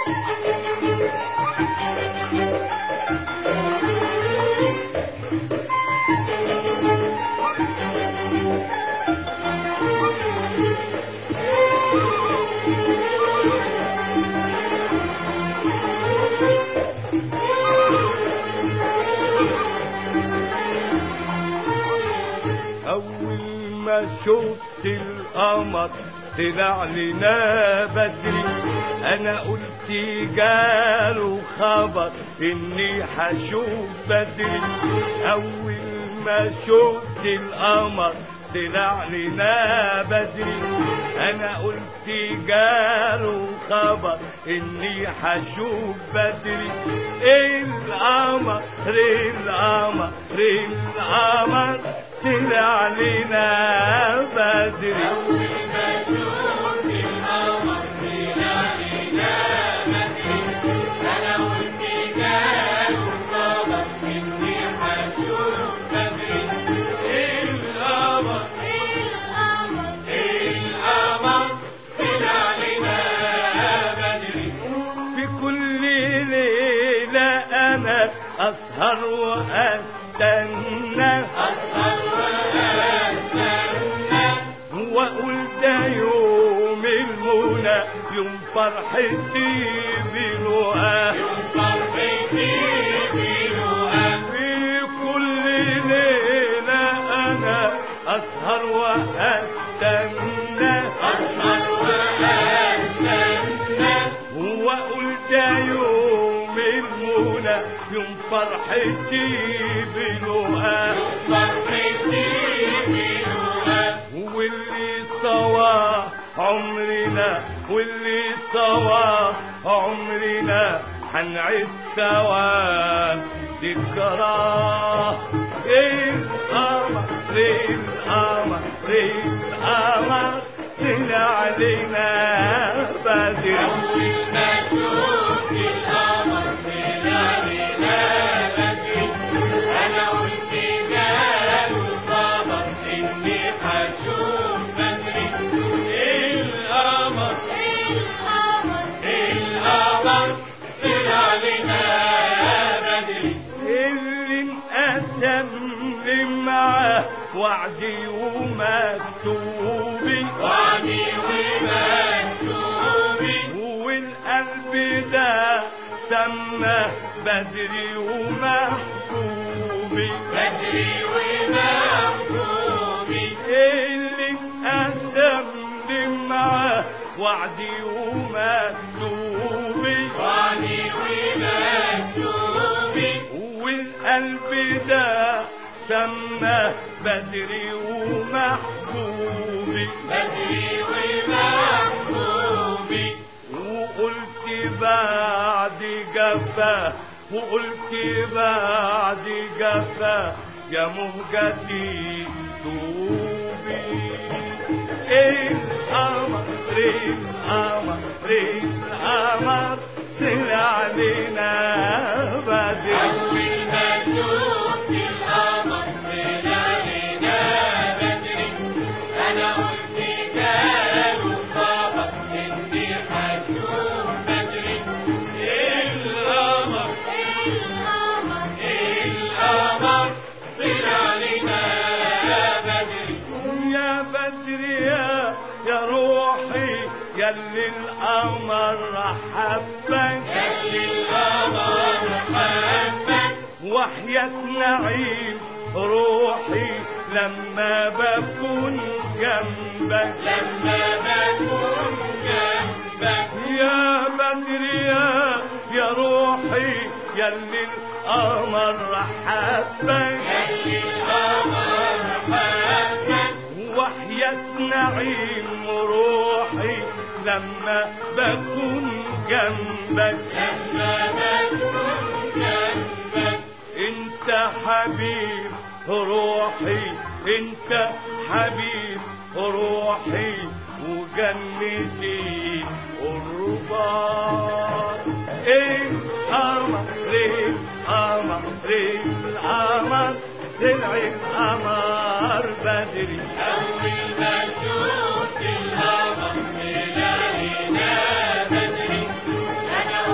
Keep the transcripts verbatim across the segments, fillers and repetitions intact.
شفت القمر طلع لنا بدري، انا قلت جاله خبر اني هشوف بدري. اول ما شفت القمر طلع لنا بدري، انا قلت جاله خبر اني هشوف بدري. القمر القمر القمر طلع لنا بدري. أول ما شفت القمر طلع لنا بدري، أنا قلت جاله خبر إني هشوف بدري. القمر القمر القمر طلع لنا بدري. في كل ليلة أنا أسهر وأستنى، أسهر وأقول ده يوم المنى، يوم فرحتي بلقاه، يوم فرحتي بلقاه. في كل ليلة أنا أسهر وأستنى، أسهر وأستنى، وأقول ده يوم المنى، يوم فرحتي بلقاه، يوم فرحتي بلقاه. واللي سوا عمرنا، واللي سوا عمرنا هنعيش سوا ذكراه. القمر القمر القمر طلع لنا بدري. أول ما شفت القمر طلع لنا بدري، أنا قلت جاله خبر إني هشوف بدري. القمر القمر القمر طلع لنا بدري. اللي انقسم لي معاه وعدي ومكتوبي، وعدي ومكتوبي، والقلب ده سمى بدري ومحبوبي، بدري ومحبوبي. اللي انقسم لي معاه وعدي ومكتوبي، وعدي ومكتوبي، والقلب ده سمى بدري ومحبوبي، بدري ومحبوبي. وقلت بعد جفا، وقلت بعد جفا يا مهجتي توبي. القمر القمر القمر طلع لنا بدري. أول ما شفت القمر طلع لنا بدري، أنا قلت جاله خبر إني هشوف بدري. القمر القمر القمر طلع لنا بدري. يا بدري يا يا روحي ياللي القمر حبك، ياللي القمر حبك، وحياة نعيم روحي لما بكون جنبك، لما بكون جنبك. يا بدري يا يا روحي ياللي القمر حبك، ياللي القمر حبك، وحياة نعيم روحي لما بكون جنبك، لما بكون جنبك. انت حبيب روحي، انت حبيب روحي وجنتي قربان. القمر القمر القمر طلع القمر بدري. أول ما شفت القمر طلع لنا بدري، أنا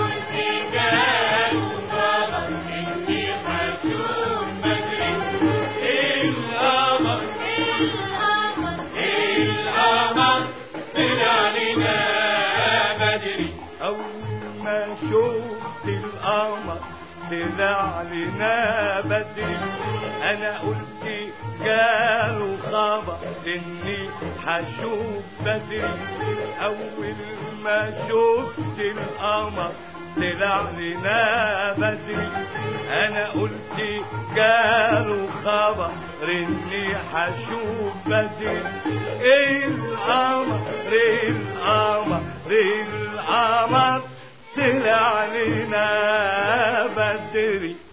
طلع لنا بدري. انا قلت جاله خبر اني هشوف بدري. اول ما شفت القمر طلع لنا بدري. انا قلت جاله خبر اني هشوف بدري. القمر القمر القمر طلع لنا بدري.